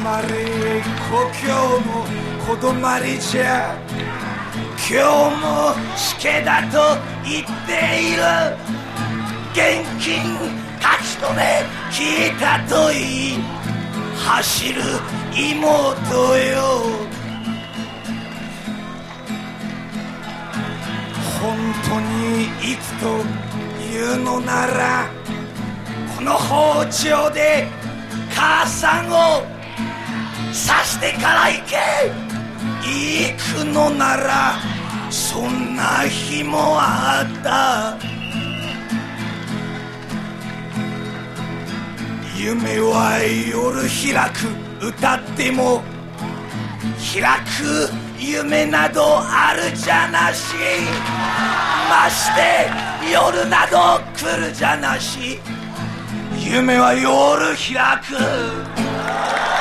まれ故郷のこどまりじゃ。今日も死刑だと言っている。現金書き留め聞いたといい、走る妹よ。本当に行くというのなら、この包丁で母さんを刺してから行け。行くのならそんな日もあった。夢は夜開く、歌っても開く夢などあるじゃなし。まして夜など来るじゃなし。夢は夜開く。